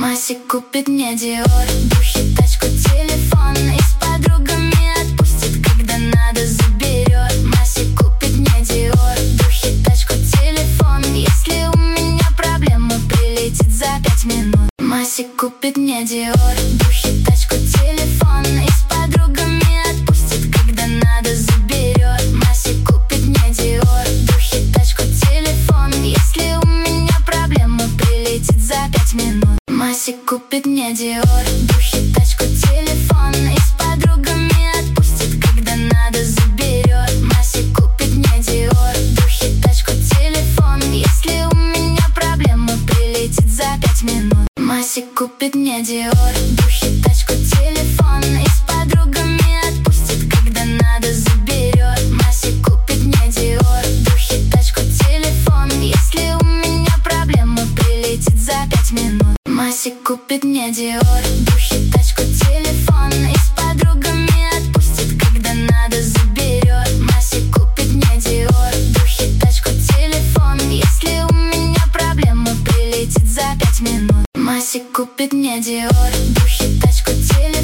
Масик купит мне Диор, духи, тачку, телефон. И с подругами отпустит, когда надо заберет. Масик купит мне Диор, духи, тачку, телефон. Если у меня проблема, прилетит за 5 минут. Масик купит мне Диор, духи, тачку, телефон. И с подругами отпустит, когда надо заберет. Масик купит мне Диор, духи, тачку, телефон. Если у меня проблема, прилетит за 5 минут. Масик купит мне Диор, духи, тачку, телефон. И с подругами отпустит, когда надо заберет. Масик купит мне Диор, духи, тачку, телефон. Если у меня проблема, прилетит за 5 минут. Масик купит мне Диор, духи, тачку, телефон. И с подругами отпустит, когда надо заберет. Масик купит мне Диор, духи, тачку, телефон. Если у меня проблема, прилетит за 5 минут. Масик купит мне Диор, духи, тачку, телефон. И с подругами отпустит, когда надо заберет. Масик купит мне Диор, духи, тачку, телефон. Если у меня проблема, прилетит за 5 минут. Масик купит мне Диор, духи, тачку, телефон.